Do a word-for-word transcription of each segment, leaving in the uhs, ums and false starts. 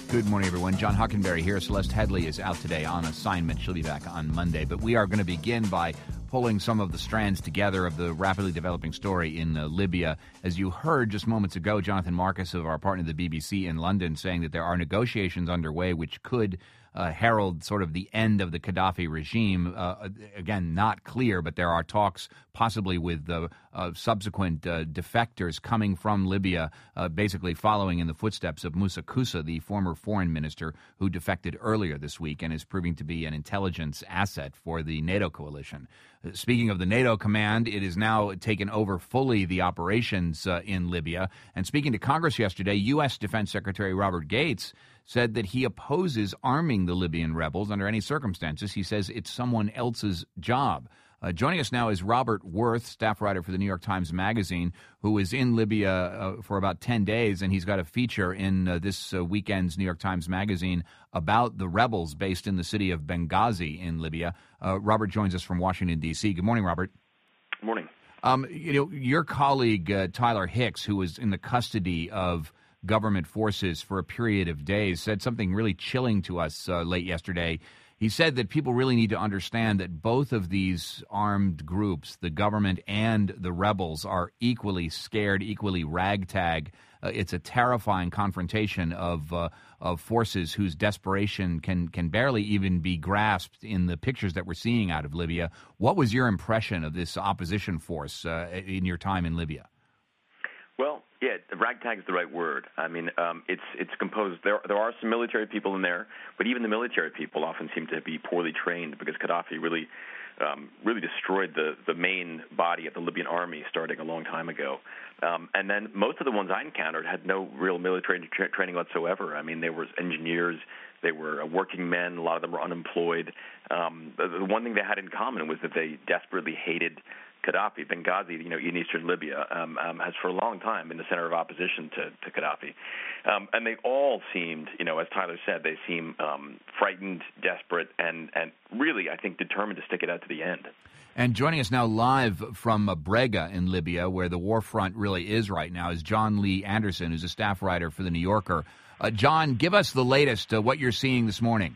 Good morning, everyone. John Hockenberry here. Celeste Headley is out today on assignment. She'll be back on Monday. But we are going to begin by pulling some of the strands together of the rapidly developing story in uh, Libya. As you heard just moments ago, Jonathan Marcus of our partner, the B B C in London, saying that there are negotiations underway which could uh, herald sort of the end of the Gaddafi regime. Uh, again, not clear, but there are talks possibly with uh, uh, subsequent uh, defectors coming from Libya, uh, basically following in the footsteps of Moussa Koussa, the former foreign minister who defected earlier this week and is proving to be an intelligence asset for the NATO coalition. Speaking of the NATO command, it has now taken over fully the operations uh, in Libya. And speaking to Congress yesterday, U S. Defense Secretary Robert Gates said that he opposes arming the Libyan rebels under any circumstances. He says it's someone else's job. Uh, joining us now is Robert Worth, staff writer for the New York Times Magazine, who is in Libya uh, for about ten days, and he's got a feature in uh, this uh, weekend's New York Times Magazine about the rebels based in the city of Benghazi in Libya. Uh, Robert joins us from Washington, D C. Good morning, Robert. Good morning. Um, you know, your colleague, uh, Tyler Hicks, who was in the custody of government forces for a period of days, said something really chilling to us uh, late yesterday. He said that people really need to understand that both of these armed groups, the government and the rebels, are equally scared, equally ragtag. Uh, it's a terrifying confrontation of uh, of forces whose desperation can can barely even be grasped in the pictures that we're seeing out of Libya. What was your impression of this opposition force uh, in your time in Libya? Well, yeah, ragtag is the right word. I mean, um, it's it's composed. There there are some military people in there, but even the military people often seem to be poorly trained because Gaddafi really um, really destroyed the the main body of the Libyan army starting a long time ago. Um, and then most of the ones I encountered had no real military tra- training whatsoever. I mean, they were engineers. They were working men. A lot of them were unemployed. Um, the, the one thing they had in common was that they desperately hated Gaddafi. Benghazi, you know, in eastern Libya, um, um, has for a long time been the center of opposition to, to Gaddafi. Um, and they all seemed, you know, as Tyler said, they seem um, frightened, desperate, and, and really, I think, determined to stick it out to the end. And joining us now live from uh, Brega in Libya, where the war front really is right now, is John Lee Anderson, who's a staff writer for The New Yorker. Uh, John, give us the latest, uh, what you're seeing this morning.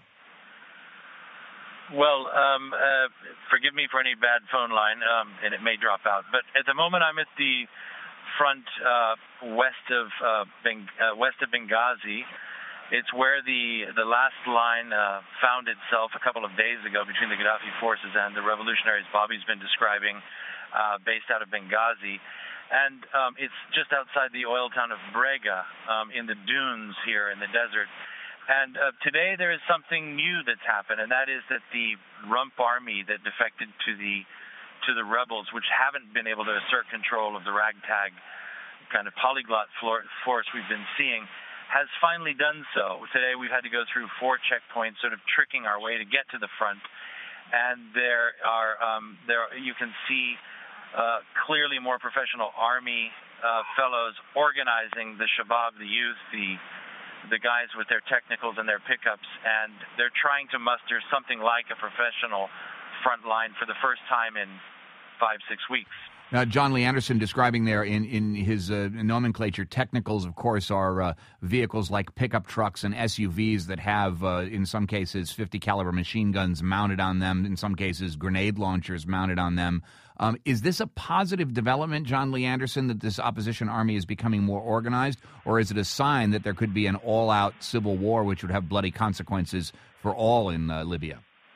Well, um, uh, forgive me for any bad phone line, um, and it may drop out. But at the moment, I'm at the front uh, west of uh, Beng- uh, west of Benghazi. It's where the the last line uh, found itself a couple of days ago between the Gaddafi forces and the revolutionaries Bobby's been describing, uh, based out of Benghazi. And um, it's just outside the oil town of Brega, um, in the dunes here in the desert. And uh, today there is something new that's happened, and that is that the Rump army that defected to the to the rebels, which haven't been able to assert control of the ragtag kind of polyglot floor, force we've been seeing, has finally done so. Today we've had to go through four checkpoints, sort of tricking our way to get to the front. And there are um, there you can see uh, clearly more professional army uh, fellows organizing the Shabab, the youth, the the guys with their technicals and their pickups, and they're trying to muster something like a professional front line for the first time in five, six weeks. Now, John Lee Anderson describing there in, in his uh, nomenclature, technicals, of course, are uh, vehicles like pickup trucks and S U Vs that have, uh, in some cases, fifty caliber machine guns mounted on them, in some cases, grenade launchers mounted on them. Um, is this a positive development, John Lee Anderson, that this opposition army is becoming more organized, or is it a sign that there could be an all-out civil war which would have bloody consequences for all in uh, Libya?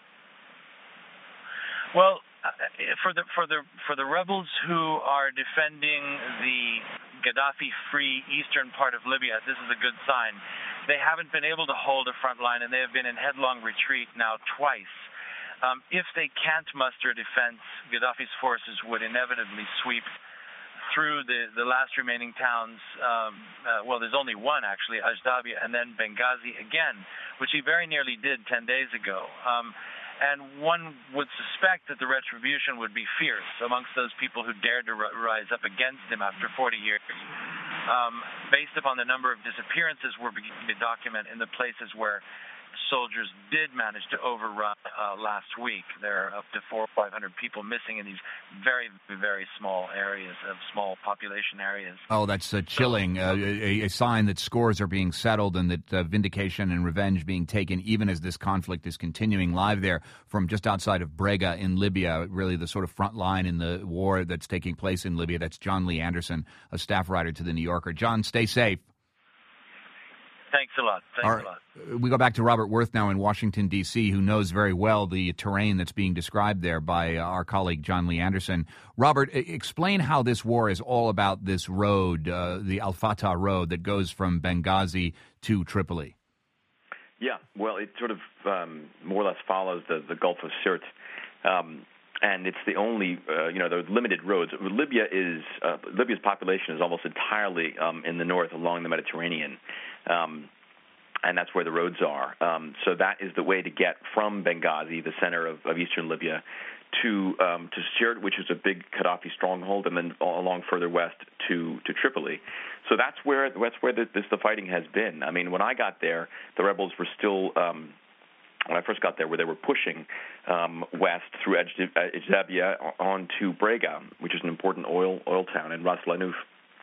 Well, for the for the for the rebels who are defending the Gaddafi-free eastern part of Libya, this is a good sign. They haven't been able to hold a front line, and they have been in headlong retreat now twice. Um, if they can't muster a defense, Gaddafi's forces would inevitably sweep through the, the last remaining towns. Um, uh, well, there's only one, actually, Ajdabia, and then Benghazi again, which he very nearly did ten days ago. Um, and one would suspect that the retribution would be fierce amongst those people who dared to r- rise up against him after forty years. Um, based upon the number of disappearances we're beginning to document in the places where soldiers did manage to overrun uh, last week. There are up to four or five hundred people missing in these very, very small areas of small population areas. Oh, that's uh, chilling. Uh, a, a sign that scores are being settled and that uh, vindication and revenge being taken, even as this conflict is continuing. Live there from just outside of Brega in Libya, really the sort of front line in the war that's taking place in Libya. That's John Lee Anderson, a staff writer to The New Yorker. John, stay safe. Thanks a lot. Thanks Our, a lot. We go back to Robert Worth now in Washington, D C, who knows very well the terrain that's being described there by uh, our colleague John Lee Anderson. Robert, explain how this war is all about this road, uh, the Al-Fatah road that goes from Benghazi to Tripoli. Yeah, well, it sort of um, more or less follows the, the Gulf of Sirte. Um, And it's the only, uh, you know, there are limited roads. Libya is, uh, Libya's population is almost entirely um, in the north along the Mediterranean, um, and that's where the roads are. Um, so that is the way to get from Benghazi, the center of, of eastern Libya, to um, to Sirte, which is a big Gaddafi stronghold, and then along further west to, to Tripoli. So that's where that's where the, this, the fighting has been. I mean, when I got there, the rebels were still. Um, When I first got there, where they were pushing um, west through Ejzabia on to Brega, which is an important oil oil town, in Ras Lanuf.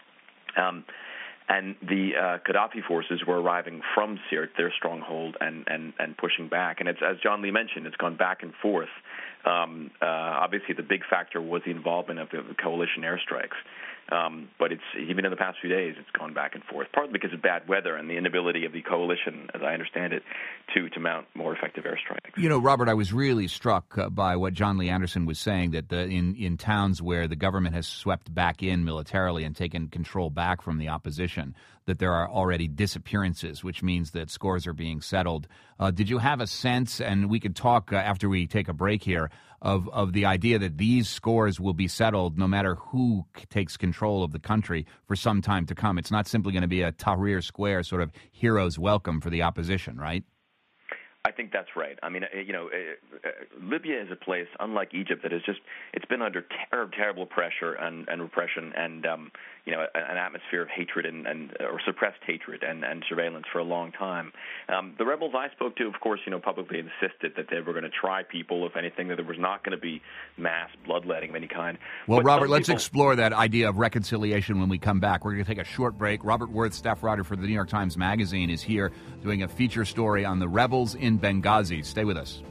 Um, and the uh, Gaddafi forces were arriving from Sirte, their stronghold, and, and, and pushing back. And it's, as John Lee mentioned, it's gone back and forth. Um, uh, obviously, the big factor was the involvement of the, the coalition airstrikes. Um, but it's even in the past few days, it's gone back and forth, partly because of bad weather and the inability of the coalition, as I understand it, to, to mount more effective airstrikes. You know, Robert, I was really struck uh, by what John Lee Anderson was saying, that the, in, in towns where the government has swept back in militarily and taken control back from the opposition, that there are already disappearances, which means that scores are being settled. Uh, did you have a sense, and we could talk uh, after we take a break here, of, of the idea that these scores will be settled no matter who c- takes control of the country for some time to come? It's not simply going to be a Tahrir Square sort of hero's welcome for the opposition, right? I think that's right. I mean, you know, uh, uh, Libya is a place, unlike Egypt, that is just, it's been under ter- terrible pressure and, and repression and, um, you know, an atmosphere of hatred and, and or suppressed hatred and, and surveillance for a long time. Um, the rebels I spoke to, of course, you know, publicly insisted that they were going to try people, if anything, that there was not going to be mass bloodletting of any kind. Well, but Robert, let's people... explore that idea of reconciliation when we come back. We're going to take a short break. Robert Worth, staff writer for the New York Times Magazine, is here doing a feature story on the rebels in Benghazi. Stay with us.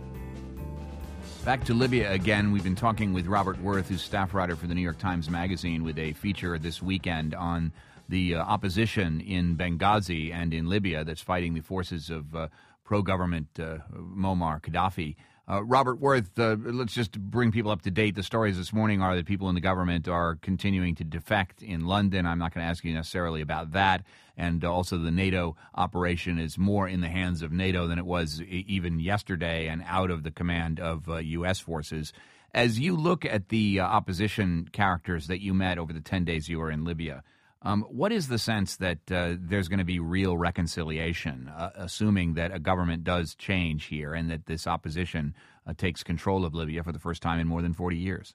Back to Libya again. We've been talking with Robert Worth, who's staff writer for the New York Times Magazine, with a feature this weekend on the uh, opposition in Benghazi and in Libya that's fighting the forces of uh, pro-government uh, Muammar Gaddafi. Uh, Robert Worth, uh, let's just bring people up to date. The stories this morning are that people in the government are continuing to defect in London. I'm not going to ask you necessarily about that. And also the NATO operation is more in the hands of NATO than it was even yesterday and out of the command of uh, U S forces. As you look at the uh, opposition characters that you met over the ten days you were in Libya, Um, what is the sense that uh, there's going to be real reconciliation, uh, assuming that a government does change here and that this opposition uh, takes control of Libya for the first time in more than forty years?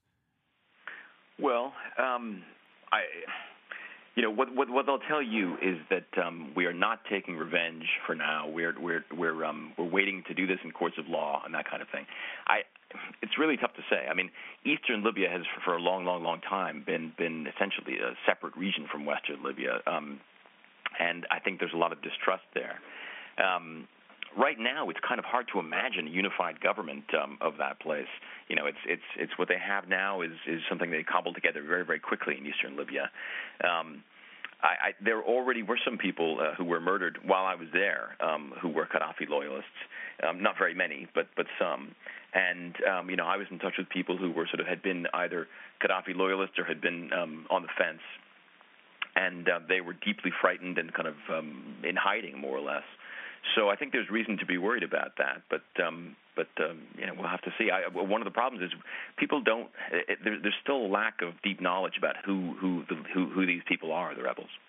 Well, um, I, you know, what, what what they'll tell you is that um, we are not taking revenge for now. We're we're we're um, we're waiting to do this in courts of law and that kind of thing. I. It's really tough to say. I mean, eastern Libya has, for a long, long, long time, been been essentially a separate region from western Libya, um, and I think there's a lot of distrust there. Um, right now, it's kind of hard to imagine a unified government um, of that place. You know, it's it's it's what they have now is is something they cobbled together very, very quickly in eastern Libya. Um, I, I, there already were some people uh, who were murdered while I was there um, who were Gaddafi loyalists. Um, not very many, but but some. And, um, you know, I was in touch with people who were sort of had been either Gaddafi loyalists or had been um, on the fence. And uh, they were deeply frightened and kind of um, in hiding, more or less. So I think there's reason to be worried about that. But, um, but um, you know, we'll have to see. I, one of the problems is people don't it, – there, there's still a lack of deep knowledge about who who, the, who who these people are, the rebels.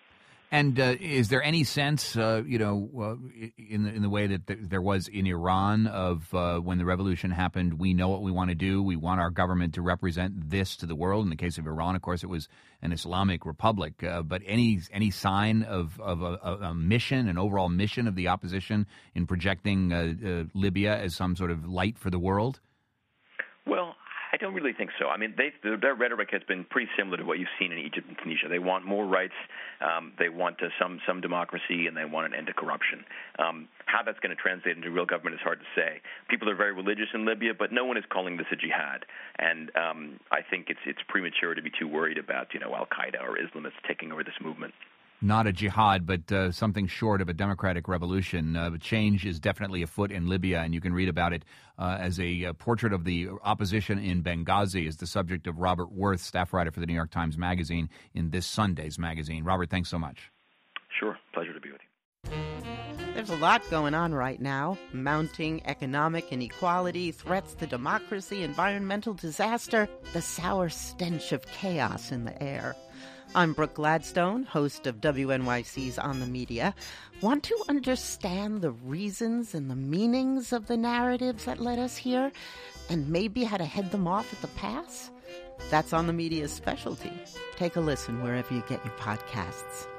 And uh, is there any sense, uh, you know, uh, in the in the way that th- there was in Iran of uh, when the revolution happened, we know what we want to do. We want our government to represent this to the world. In the case of Iran, of course, it was an Islamic republic. Uh, but any any sign of, of a, a mission, an overall mission of the opposition in projecting uh, uh, Libya as some sort of light for the world? Well, I don't really think so. I mean, they, their rhetoric has been pretty similar to what you've seen in Egypt and Tunisia. They want more rights, um, they want uh, some some democracy, and they want an end to corruption. Um, how that's going to translate into real government is hard to say. People are very religious in Libya, but no one is calling this a jihad. And um, I think it's it's premature to be too worried about, you know, Al-Qaeda or Islamists taking over this movement. Not a jihad, but uh, something short of a democratic revolution. Uh, change is definitely afoot in Libya, and you can read about it uh, as a, a portrait of the opposition in Benghazi is the subject of Robert Worth, staff writer for the New York Times Magazine, in this Sunday's magazine. Robert, thanks so much. Sure. Pleasure to be with you. There's a lot going on right now. Mounting economic inequality, threats to democracy, environmental disaster, the sour stench of chaos in the air. I'm Brooke Gladstone, host of W N Y C's On the Media. Want to understand the reasons and the meanings of the narratives that led us here, and maybe how to head them off at the pass? That's On the Media's specialty. Take a listen wherever you get your podcasts.